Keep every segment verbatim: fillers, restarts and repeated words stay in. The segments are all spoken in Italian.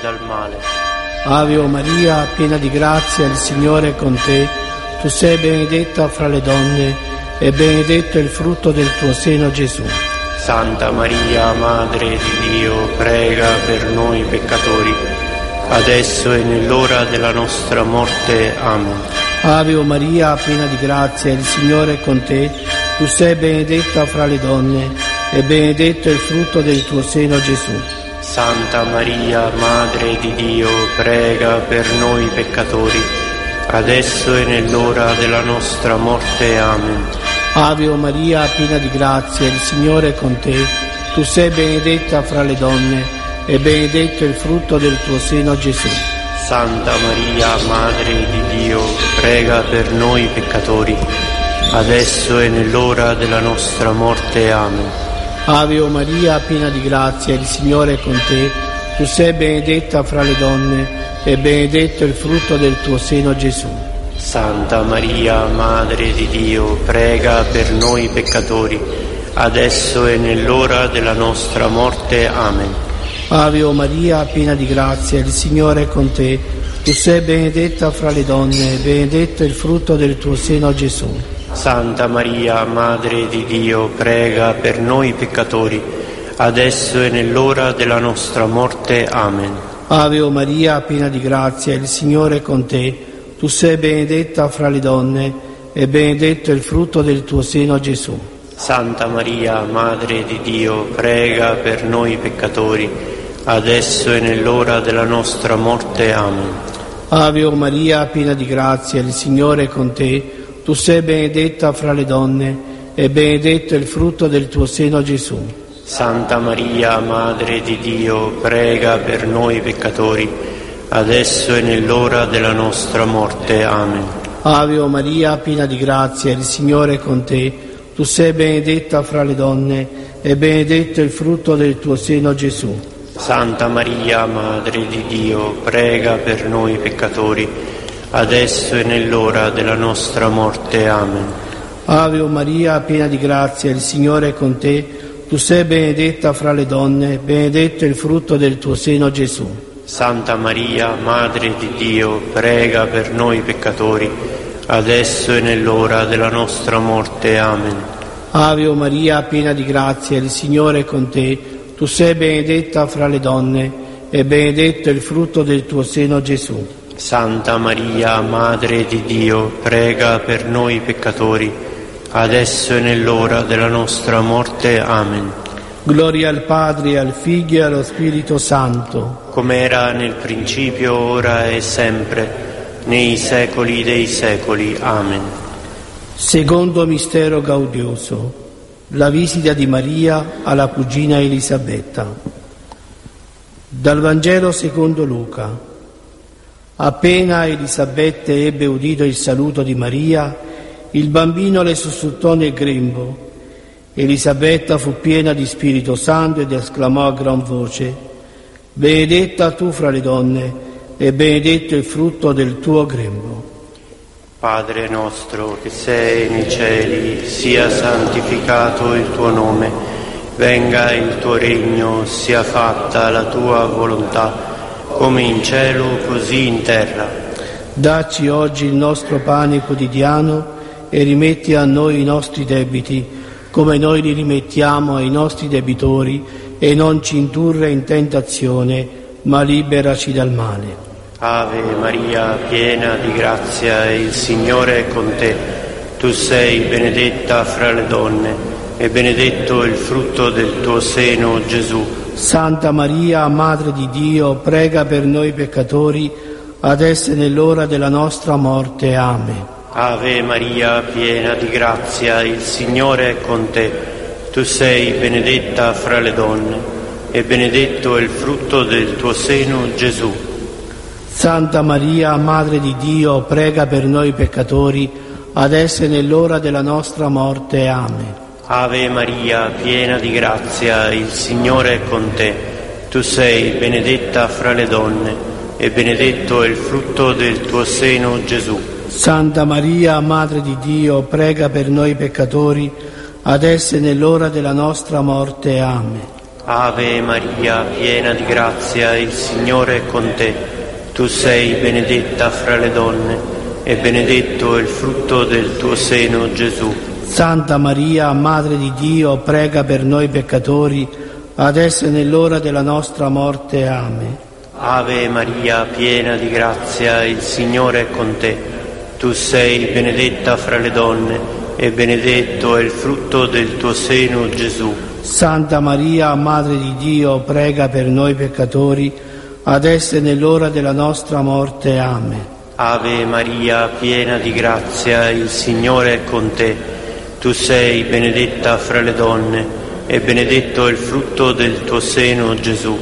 dal male. Ave o Maria, piena di grazia, il Signore è con te. Tu sei benedetta fra le donne e benedetto è il frutto del tuo seno, Gesù. Santa Maria, Madre di Dio, prega per noi peccatori, adesso e nell'ora della nostra morte. Amen. Ave o Maria, piena di grazia, il Signore è con te. Tu sei benedetta fra le donne e benedetto è il frutto del tuo seno, Gesù. Santa Maria, Madre di Dio, prega per noi peccatori, adesso e nell'ora della nostra morte. Amen. Ave o Maria, piena di grazia, il Signore è con te. Tu sei benedetta fra le donne e benedetto è il frutto del tuo seno, Gesù. Santa Maria, Madre di Dio, prega per noi peccatori, adesso e nell'ora della nostra morte. Amen. Ave o Maria, piena di grazia, il Signore è con te. Tu sei benedetta fra le donne e benedetto è il frutto del tuo seno, Gesù. Santa Maria, Madre di Dio, prega per noi peccatori, adesso e nell'ora della nostra morte. Amen. Ave o Maria, piena di grazia, il Signore è con te. Tu sei benedetta fra le donne e benedetto è il frutto del tuo seno, Gesù. Santa Maria, Madre di Dio, prega per noi peccatori, adesso e nell'ora della nostra morte. Amen. Ave o Maria, piena di grazia, il Signore è con te. Tu sei benedetta fra le donne e benedetto è il frutto del tuo seno, Gesù. Santa Maria, Madre di Dio, prega per noi peccatori, adesso e nell'ora della nostra morte. Amen. Ave o Maria, piena di grazia, il Signore è con te. Tu sei benedetta fra le donne e benedetto è il frutto del tuo seno, Gesù. Santa Maria, Madre di Dio, prega per noi peccatori, adesso e nell'ora della nostra morte. Amen. Ave o Maria, piena di grazia, il Signore è con te. Tu sei benedetta fra le donne e benedetto è il frutto del tuo seno, Gesù. Santa Maria, Madre di Dio, prega per noi peccatori, adesso e nell'ora della nostra morte. Amen. Ave o Maria, piena di grazia, il Signore è con te. Tu sei benedetta fra le donne, benedetto è il frutto del tuo seno, Gesù. Santa Maria, Madre di Dio, prega per noi peccatori, adesso e nell'ora della nostra morte. Amen. Ave o Maria, piena di grazia, il Signore è con te. Tu sei benedetta fra le donne e benedetto è il frutto del tuo seno, Gesù. Santa Maria, Madre di Dio, prega per noi peccatori, adesso e nell'ora della nostra morte. Amen. Gloria al Padre, al Figlio e allo Spirito Santo, come era nel principio, ora e sempre, nei secoli dei secoli. Amen. Secondo mistero gaudioso, la visita di Maria alla cugina Elisabetta. Dal Vangelo secondo Luca. Appena Elisabetta ebbe udito il saluto di Maria, il bambino le sussultò nel grembo. Elisabetta fu piena di Spirito Santo ed esclamò a gran voce: benedetta tu fra le donne e benedetto il frutto del tuo grembo. Padre nostro che sei nei cieli, sia santificato il tuo nome, venga il tuo regno, sia fatta la tua volontà, come in cielo così in terra. Dacci oggi il nostro pane quotidiano e rimetti a noi i nostri debiti, come noi li rimettiamo ai nostri debitori, e non ci indurre in tentazione, ma liberaci dal male. Ave Maria, piena di grazia, il Signore è con te. Tu sei benedetta fra le donne e benedetto il frutto del tuo seno, Gesù. Santa Maria, Madre di Dio, prega per noi peccatori, adesso e nell'ora della nostra morte. Amen. Ave Maria, piena di grazia, il Signore è con te. Tu sei benedetta fra le donne e benedetto è il frutto del tuo seno, Gesù. Santa Maria, Madre di Dio, prega per noi peccatori, adesso e nell'ora della nostra morte. Amen. Ave Maria, piena di grazia, il Signore è con te. Tu sei benedetta fra le donne e benedetto è il frutto del tuo seno, Gesù. Santa Maria, Madre di Dio, prega per noi peccatori, adesso e nell'ora della nostra morte. Amen. Ave Maria, piena di grazia, il Signore è con te. Tu sei benedetta fra le donne, e benedetto è il frutto del tuo seno, Gesù. Santa Maria, Madre di Dio, prega per noi peccatori, adesso e nell'ora della nostra morte. Amen. Ave Maria, piena di grazia, il Signore è con te. Tu sei benedetta fra le donne, e benedetto è il frutto del tuo seno, Gesù. Santa Maria, Madre di Dio, prega per noi peccatori, adesso e nell'ora della nostra morte. Amen. Ave Maria, piena di grazia, il Signore è con te. Tu sei benedetta fra le donne, e benedetto è il frutto del tuo seno, Gesù.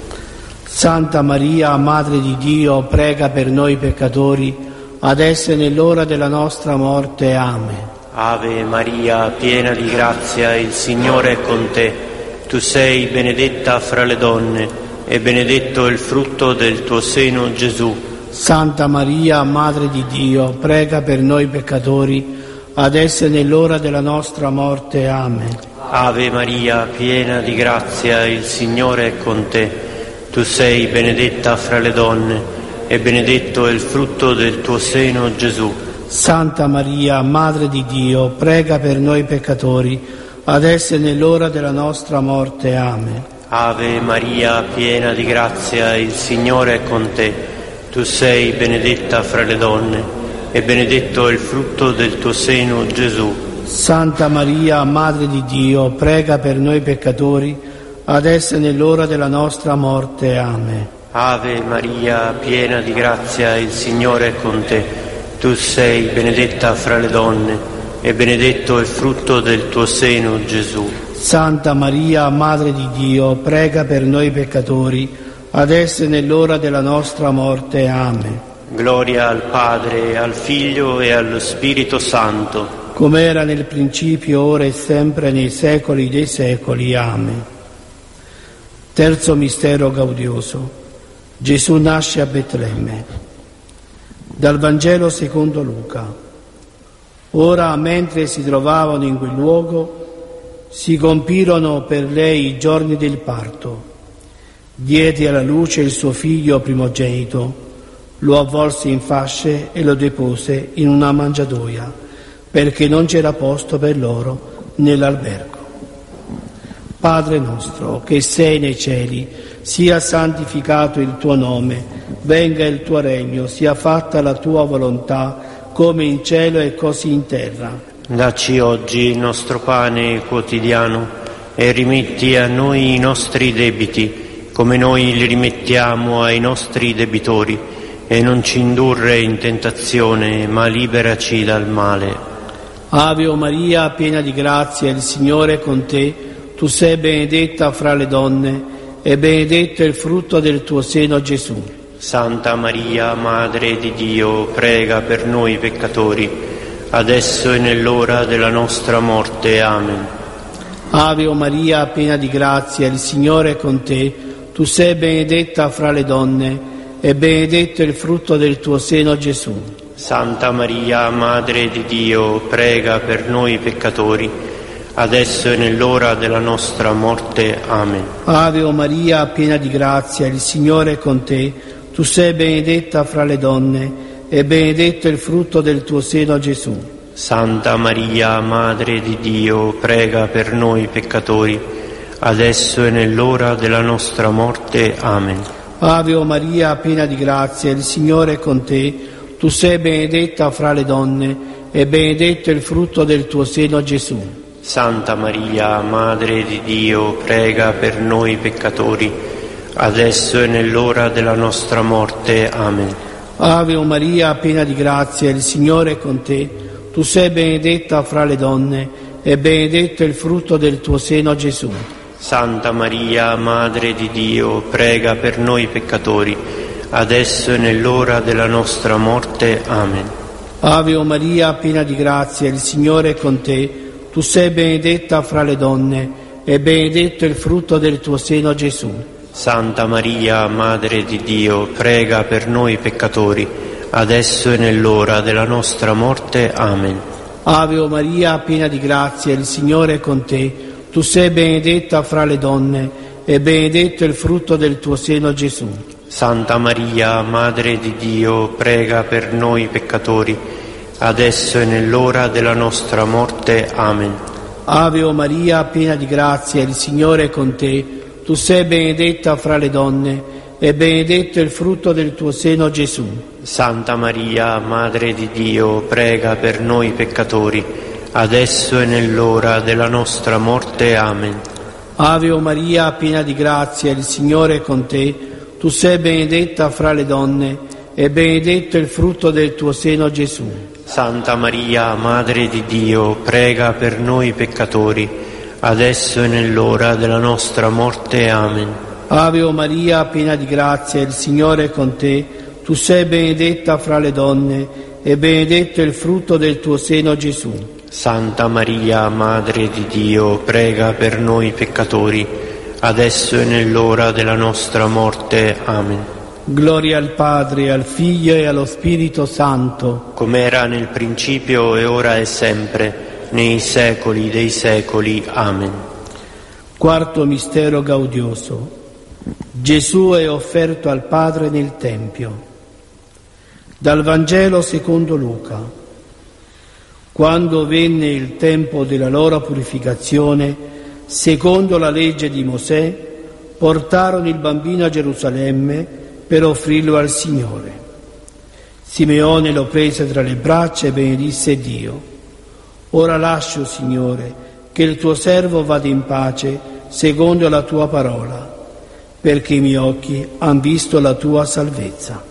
Santa Maria, Madre di Dio, prega per noi peccatori, adesso e nell'ora della nostra morte. Amen. Ave Maria, piena di grazia, il Signore è con te. Tu sei benedetta fra le donne, e benedetto è il frutto del tuo seno, Gesù. Santa Maria, Madre di Dio, prega per noi peccatori, adesso e nell'ora della nostra morte. Amen. Ave Maria, piena di grazia, il Signore è con te. Tu sei benedetta fra le donne, e benedetto è il frutto del tuo seno, Gesù. Santa Maria, Madre di Dio, prega per noi peccatori, adesso e nell'ora della nostra morte. Amen. Ave Maria, piena di grazia, il Signore è con te. Tu sei benedetta fra le donne, e benedetto è il frutto del tuo seno, Gesù. Santa Maria, Madre di Dio, prega per noi peccatori, adesso e nell'ora della nostra morte. Amen. Ave Maria, piena di grazia, il Signore è con te. Tu sei benedetta fra le donne, e benedetto è il frutto del tuo seno, Gesù. Santa Maria, Madre di Dio, prega per noi peccatori, adesso e nell'ora della nostra morte. Amen. Gloria al Padre, al Figlio e allo Spirito Santo, come era nel principio, ora e sempre, nei secoli dei secoli. Amen. Terzo mistero gaudioso. Gesù nasce a Betlemme. Dal Vangelo secondo Luca. Ora, mentre si trovavano in quel luogo, si compirono per lei i giorni del parto. Diede alla luce il suo figlio primogenito, lo avvolse in fasce e lo depose in una mangiatoia, perché non c'era posto per loro nell'albergo. Padre nostro, che sei nei cieli, sia santificato il tuo nome, venga il tuo regno, sia fatta la tua volontà, come in cielo e così in terra. Dacci oggi il nostro pane quotidiano, e rimetti a noi i nostri debiti, come noi li rimettiamo ai nostri debitori, e non ci indurre in tentazione, ma liberaci dal male. Ave Maria, piena di grazia, il Signore è con te. Tu sei benedetta fra le donne, e benedetto è il frutto del tuo seno, Gesù. Santa Maria, Madre di Dio, prega per noi peccatori, adesso e nell'ora della nostra morte. Amen. Ave Maria, piena di grazia, il Signore è con te. Tu sei benedetta fra le donne, e benedetto è il frutto del tuo seno, Gesù. Santa Maria, Madre di Dio, prega per noi peccatori, adesso e nell'ora della nostra morte. Amen. Ave Maria, piena di grazia, il Signore è con te. Tu sei benedetta fra le donne, e benedetto è il frutto del tuo seno, Gesù. Santa Maria, Madre di Dio, prega per noi peccatori, adesso e nell'ora della nostra morte. Amen. Ave Maria, piena di grazia, il Signore è con te. Tu sei benedetta fra le donne, e benedetto è il frutto del tuo seno, Gesù. Santa Maria, Madre di Dio, prega per noi peccatori, adesso e nell'ora della nostra morte. Amen. Ave Maria, piena di grazia, il Signore è con te. Tu sei benedetta fra le donne, e benedetto è il frutto del tuo seno, Gesù. Santa Maria, Madre di Dio, prega per noi peccatori, adesso e nell'ora della nostra morte. Amen. Ave Maria, piena di grazia, il Signore è con te. Tu sei benedetta fra le donne, e benedetto è il frutto del tuo seno, Gesù. Santa Maria, Madre di Dio, prega per noi peccatori, adesso e nell'ora della nostra morte. Amen. Ave Maria, piena di grazia, il Signore è con te. Tu sei benedetta fra le donne, e benedetto è il frutto del tuo seno, Gesù. Santa Maria, Madre di Dio, prega per noi peccatori, adesso e nell'ora della nostra morte. Amen. Ave o Maria, piena di grazia, il Signore è con te. Tu sei benedetta fra le donne, e benedetto è il frutto del tuo seno, Gesù. Santa Maria, Madre di Dio, prega per noi peccatori, adesso e nell'ora della nostra morte. Amen. Ave o Maria, piena di grazia, il Signore è con te. Tu sei benedetta fra le donne, e benedetto è il frutto del tuo seno, Gesù. Santa Maria, Madre di Dio, prega per noi peccatori, adesso e nell'ora della nostra morte. Amen. Ave o Maria, piena di grazia, il Signore è con te. Tu sei benedetta fra le donne, e benedetto è il frutto del tuo seno, Gesù. Santa Maria, Madre di Dio, prega per noi peccatori, adesso e nell'ora della nostra morte. Amen. Gloria al Padre, al Figlio e allo Spirito Santo, come era nel principio e ora e sempre, nei secoli dei secoli. Amen. Quarto mistero gaudioso. Gesù è offerto al Padre nel Tempio. Dal Vangelo secondo Luca. Quando venne il tempo della loro purificazione, secondo la legge di Mosè, portarono il bambino a Gerusalemme per offrirlo al Signore. Simeone lo prese tra le braccia e benedisse Dio. Ora lascio, Signore, che il tuo servo vada in pace secondo la tua parola, perché i miei occhi han visto la tua salvezza.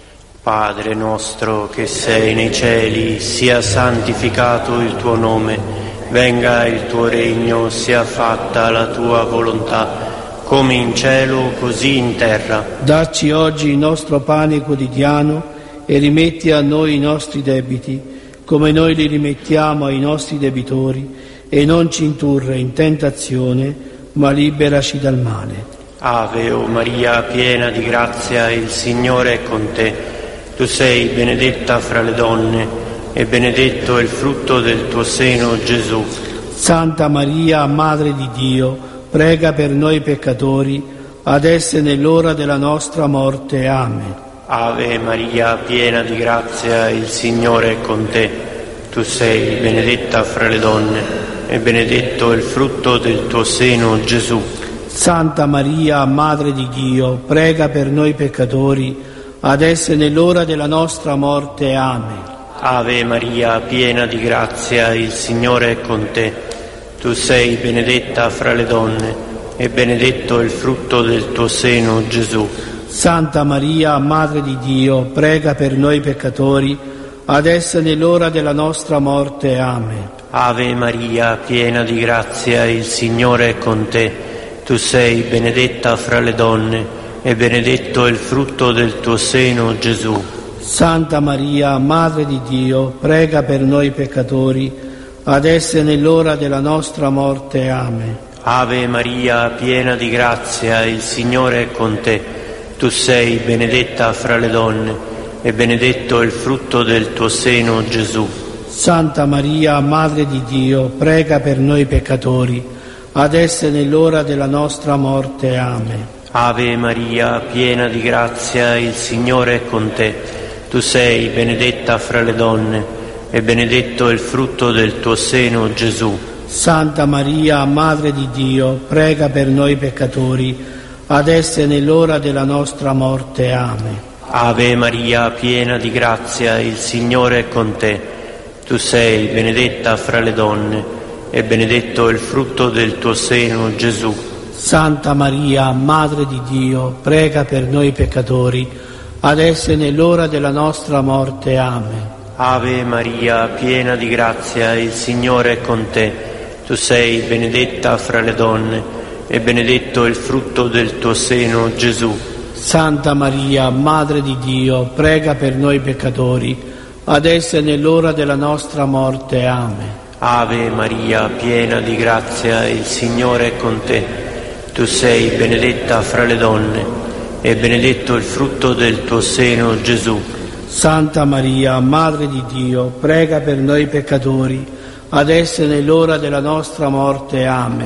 Padre nostro che sei nei cieli, sia santificato il tuo nome, venga il tuo regno, sia fatta la tua volontà, come in cielo così in terra. Dacci oggi il nostro pane quotidiano e rimetti a noi i nostri debiti, come noi li rimettiamo ai nostri debitori, e non ci indurre in tentazione, ma liberaci dal male. Ave o Maria, piena di grazia, il Signore è con te. Tu sei benedetta fra le donne, e benedetto è il frutto del tuo seno, Gesù. Santa Maria, Madre di Dio, prega per noi peccatori, adesso e nell'ora della nostra morte. Amen. Ave Maria, piena di grazia, il Signore è con te. Tu sei benedetta fra le donne, e benedetto è il frutto del tuo seno, Gesù. Santa Maria, Madre di Dio, prega per noi peccatori, adesso e nell'ora della nostra morte. Amen. Ave Maria, piena di grazia, il Signore è con te. Tu sei benedetta fra le donne, e benedetto è il frutto del tuo seno, Gesù. Santa Maria, Madre di Dio, prega per noi peccatori, adesso e nell'ora della nostra morte. Amen. Ave Maria, piena di grazia, il Signore è con te. Tu sei benedetta fra le donne, e benedetto è il frutto del tuo seno, Gesù. Santa Maria, Madre di Dio, prega per noi peccatori, adesso e nell'ora della nostra morte. Amen. Ave Maria, piena di grazia, il Signore è con te. Tu sei benedetta fra le donne, e benedetto è il frutto del tuo seno, Gesù. Santa Maria, Madre di Dio, prega per noi peccatori, adesso e nell'ora della nostra morte. Amen. Ave Maria, piena di grazia, il Signore è con te. Tu sei benedetta fra le donne, e benedetto è il frutto del tuo seno, Gesù. Santa Maria, Madre di Dio, prega per noi peccatori, adesso e nell'ora della nostra morte. Amen. Ave Maria, piena di grazia, il Signore è con te. Tu sei benedetta fra le donne, e benedetto è il frutto del tuo seno, Gesù. Santa Maria, Madre di Dio, prega per noi peccatori, adesso e nell'ora della nostra morte. Amen. Ave Maria, piena di grazia, il Signore è con te. Tu sei benedetta fra le donne, e benedetto è il frutto del tuo seno, Gesù. Santa Maria, Madre di Dio, prega per noi peccatori, adesso e nell'ora della nostra morte. Amen. Ave Maria, piena di grazia, il Signore è con te. Tu sei benedetta fra le donne, e benedetto il frutto del tuo seno, Gesù. Santa Maria, Madre di Dio, prega per noi peccatori, adesso e nell'ora della nostra morte. Amen.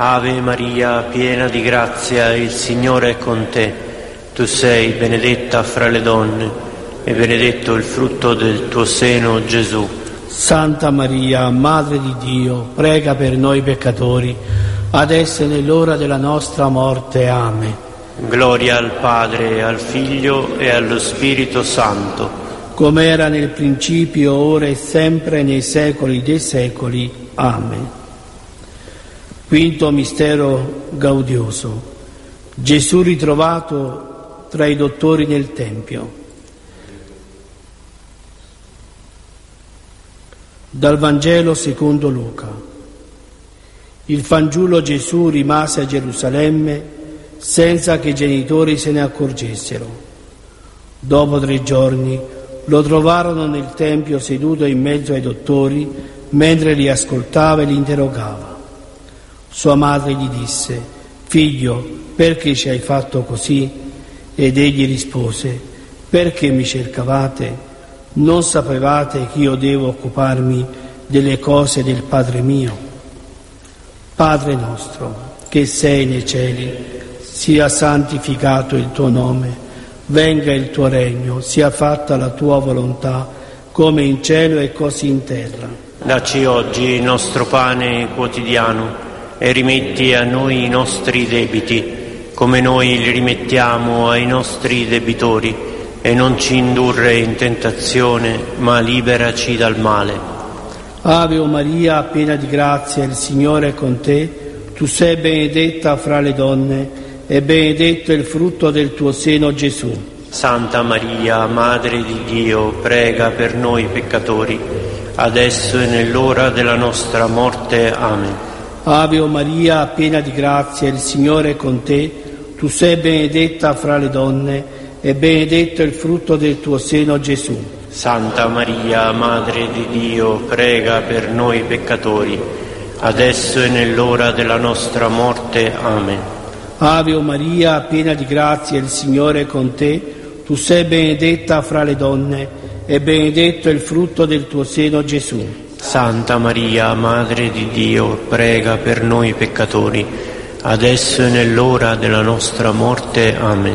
Ave Maria, piena di grazia, il Signore è con te. Tu sei benedetta fra le donne e benedetto il frutto del tuo seno, Gesù. Santa Maria, Madre di Dio, prega per noi peccatori, adesso e nell'ora della nostra morte. Amen. Gloria al Padre, al Figlio e allo Spirito Santo, come era nel principio, ora e sempre, nei secoli dei secoli. Amen. Quinto mistero gaudioso. Gesù ritrovato tra i dottori nel Tempio. Dal Vangelo secondo Luca. Il fanciullo Gesù rimase a Gerusalemme senza che i genitori se ne accorgessero. Dopo tre giorni lo trovarono nel Tempio seduto in mezzo ai dottori, mentre li ascoltava e li interrogava. Sua madre gli disse: «Figlio, perché ci hai fatto così?» Ed egli rispose: «Perché mi cercavate? Non sapevate che io devo occuparmi delle cose del Padre mio? Padre nostro, che sei nei cieli, sia santificato il tuo nome, venga il tuo regno, sia fatta la tua volontà, come in cielo e così in terra. Dacci oggi il nostro pane quotidiano e rimetti a noi i nostri debiti, come noi li rimettiamo ai nostri debitori, e non ci indurre in tentazione, ma liberaci dal male. Ave Maria, piena di grazia, il Signore è con te. Tu sei benedetta fra le donne, e benedetto il frutto del tuo seno, Gesù. Santa Maria, Madre di Dio, prega per noi peccatori, adesso e nell'ora della nostra morte. Amen. Ave Maria, piena di grazia, il Signore è con te. Tu sei benedetta fra le donne, e benedetto il frutto del tuo seno, Gesù. Santa Maria, Madre di Dio, prega per noi peccatori, adesso e nell'ora della nostra morte. Amen. Ave Maria, piena di grazia, il Signore è con te. Tu sei benedetta fra le donne, e benedetto il frutto del tuo seno, Gesù. Santa Maria, Madre di Dio, prega per noi peccatori, adesso e nell'ora della nostra morte. Amen.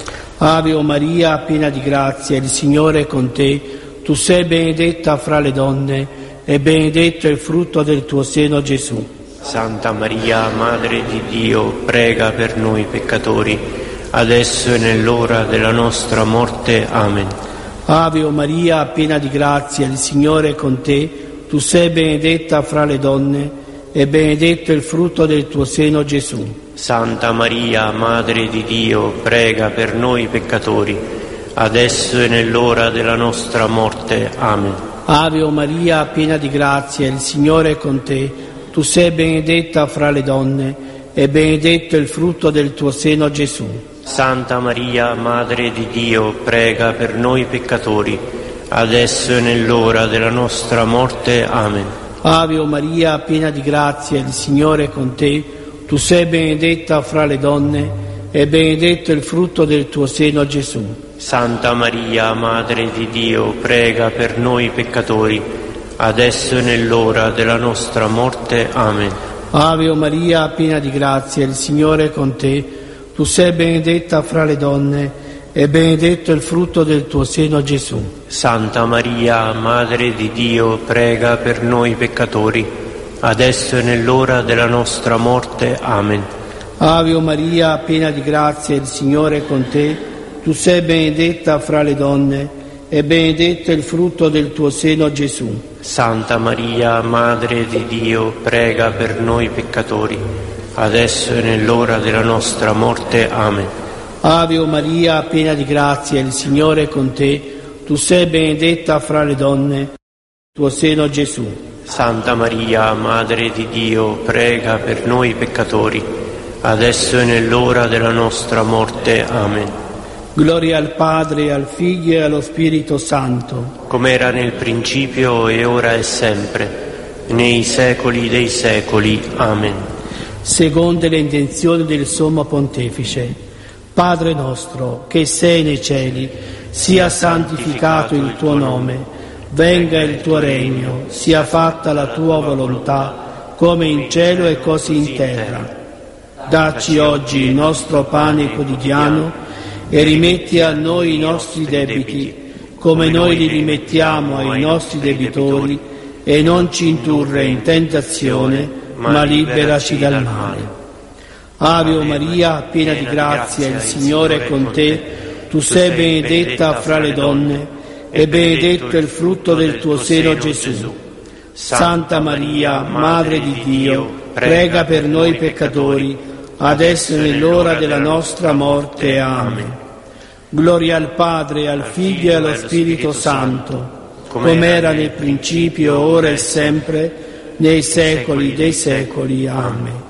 Ave Maria, piena di grazia, il Signore è con te. Tu sei benedetta fra le donne, e benedetto il frutto del tuo seno, Gesù. Santa Maria, Madre di Dio, prega per noi peccatori, adesso e nell'ora della nostra morte. Amen. Ave Maria, piena di grazia, il Signore è con te. Tu sei benedetta fra le donne, e benedetto il frutto del tuo seno, Gesù. Santa Maria, Madre di Dio, prega per noi peccatori, adesso e nell'ora della nostra morte. Amen. Ave Maria, piena di grazia, il Signore è con te. Tu sei benedetta fra le donne, e benedetto il frutto del tuo seno, Gesù. Santa Maria, Madre di Dio, prega per noi peccatori, adesso e nell'ora della nostra morte. Amen. Ave Maria, piena di grazia, il Signore è con te. Tu sei benedetta fra le donne, e benedetto il frutto del tuo seno, Gesù. Santa Maria, Madre di Dio, prega per noi peccatori, adesso e nell'ora della nostra morte. Amen. Ave Maria, piena di grazia, il Signore è con te. Tu sei benedetta fra le donne, e benedetto il frutto del tuo seno, Gesù. Santa Maria, Madre di Dio, prega per noi peccatori, adesso e nell'ora della nostra morte. Amen. Ave Maria, piena di grazia, il Signore è con te. Tu sei benedetta fra le donne, e benedetto il frutto del tuo seno, Gesù. Santa Maria, Madre di Dio, prega per noi peccatori, adesso e nell'ora della nostra morte. Amen. Ave Maria, piena di grazia, il Signore è con te. Tu sei benedetta fra le donne, il tuo seno, Gesù. Santa Maria, Madre di Dio, prega per noi peccatori, adesso e nell'ora della nostra morte. Amen. Gloria al Padre, al Figlio e allo Spirito Santo, come era nel principio e ora e sempre, nei secoli dei secoli. Amen. Secondo le intenzioni del Sommo Pontefice, Padre nostro, che sei nei cieli, sia santificato il tuo nome, venga il tuo regno, sia fatta la tua volontà, come in cielo e così in terra. Dacci oggi il nostro pane quotidiano e rimetti a noi i nostri debiti, come noi li rimettiamo ai nostri debitori, e non ci indurre in tentazione, ma liberaci dal male. Ave Maria, piena di grazia, il Signore è con te, tu sei benedetta fra le donne, e benedetto è il frutto del tuo seno, Gesù. Santa Maria, Madre di Dio, prega per noi peccatori, adesso è nell'ora della nostra morte. Amen. Gloria al Padre, al Figlio e allo Spirito Santo, come era nel principio, ora e sempre, nei secoli dei secoli. Amen.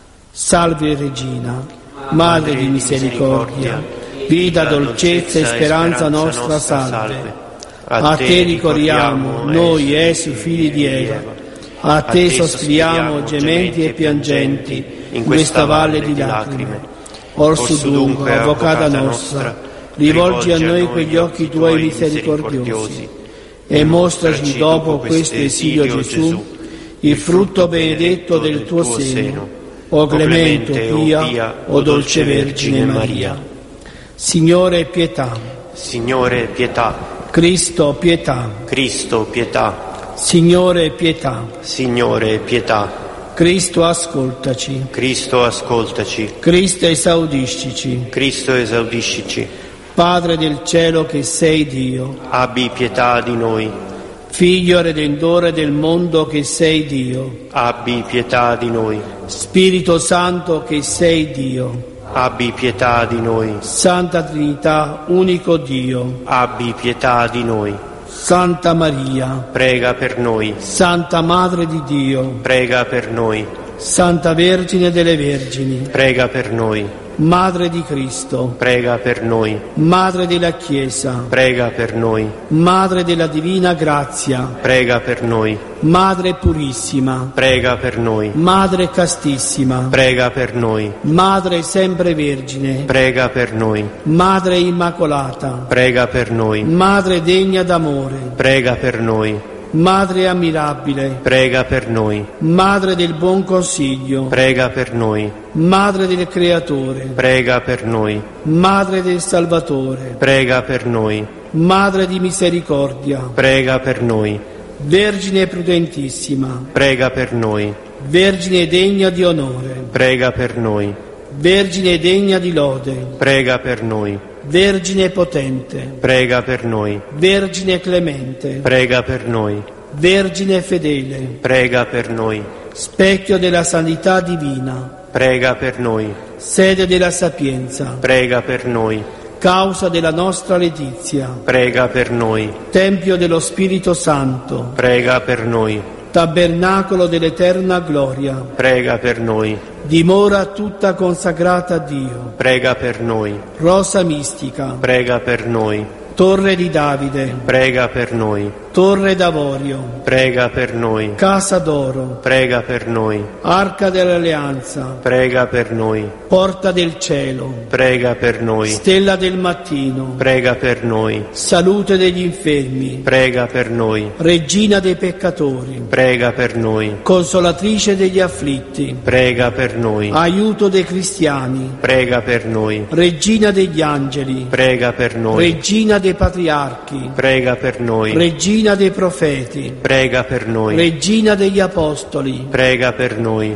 Salve Regina, Madre di misericordia, vita, dolcezza e speranza nostra, salve. A te ricorriamo, noi essi figli di Eva, a te sospiriamo, gementi e piangenti, in questa valle di lacrime. Orsù dunque, avvocata nostra, rivolgi a noi quegli occhi tuoi misericordiosi, e mostraci dopo questo esilio Gesù, il frutto benedetto del tuo seno, o clemente, o pia, o dolce Vergine Maria. Signore, pietà. Signore, pietà. Cristo, pietà. Cristo, pietà. Signore, pietà. Signore, pietà. Cristo, ascoltaci. Cristo, ascoltaci. Cristo, esaudiscici. Cristo, esaudiscici. Padre del cielo che sei Dio, abbi pietà di noi. Figlio Redentore del mondo che sei Dio, abbi pietà di noi. Spirito Santo che sei Dio, abbi pietà di noi. Santa Trinità, unico Dio, abbi pietà di noi. Santa Maria, prega per noi. Santa Madre di Dio, prega per noi. Santa Vergine delle Vergini, prega per noi. Madre di Cristo, prega per noi. Madre della Chiesa, prega per noi. Madre della Divina Grazia, prega per noi. Madre purissima, prega per noi. Madre castissima, prega per noi. Madre sempre Vergine, prega per noi. Madre immacolata, prega per noi. Madre degna d'amore, prega per noi. Madre ammirabile, prega per noi. Madre del buon consiglio, prega per noi. Madre del Creatore, prega per noi. Madre del Salvatore, prega per noi. Madre di misericordia, prega per noi. Vergine prudentissima, prega per noi. Vergine degna di onore, prega per noi. Vergine degna di lode, prega per noi. Vergine potente, prega per noi. Vergine clemente, prega per noi. Vergine fedele, prega per noi. Specchio della sanità divina, prega per noi. Sede della sapienza, prega per noi. Causa della nostra letizia, prega per noi. Tempio dello Spirito Santo, prega per noi. Tabernacolo dell'eterna gloria, prega per noi. Dimora tutta consacrata a Dio, prega per noi. Rosa mistica, prega per noi. Torre di Davide, prega per noi. Torre d'Avorio, prega per noi. Casa d'Oro, prega per noi. Arca dell'Alleanza, prega per noi. Porta del Cielo, prega per noi. Stella del Mattino, prega per noi. Salute degli infermi, prega per noi. Regina dei peccatori, prega per noi. Consolatrice degli afflitti, prega per noi. Aiuto dei cristiani, prega per noi. Regina degli angeli, prega per noi. Regina dei patriarchi, prega per noi. Regina dei profeti, prega per noi. Regina degli apostoli, prega per noi.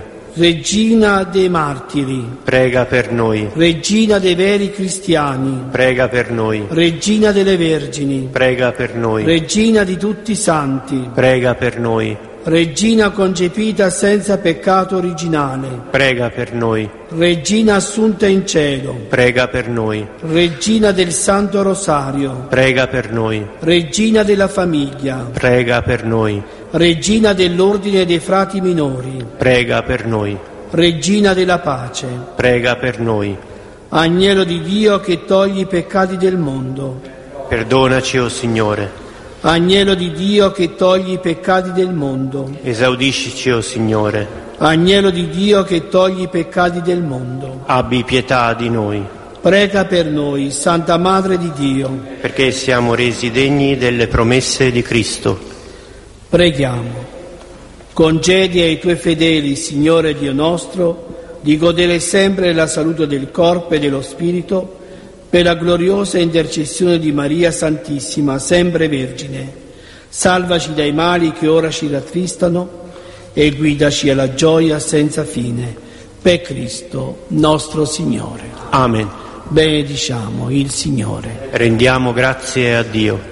Regina dei martiri, prega per noi. Regina dei veri cristiani, prega per noi. Regina delle vergini, prega per noi. Regina di tutti i santi, prega per noi. Regina concepita senza peccato originale, prega per noi. Regina assunta in cielo, prega per noi. Regina del Santo Rosario, prega per noi. Regina della famiglia, prega per noi. Regina dell'ordine dei frati minori, prega per noi. Regina della pace, prega per noi. Agnello di Dio che togli i peccati del mondo, perdonaci, o Signore. Agnello di Dio che togli i peccati del mondo, esaudiscici, o Signore. Agnello di Dio che togli i peccati del mondo, abbi pietà di noi. Prega per noi, Santa Madre di Dio, perché siamo resi degni delle promesse di Cristo. Preghiamo. Concedi ai tuoi fedeli, Signore Dio nostro, di godere sempre della salute del corpo e dello spirito, per la gloriosa intercessione di Maria Santissima, sempre Vergine. Salvaci dai mali che ora ci rattristano e guidaci alla gioia senza fine. Per Cristo nostro Signore. Amen. Benediciamo il Signore. Rendiamo grazie a Dio.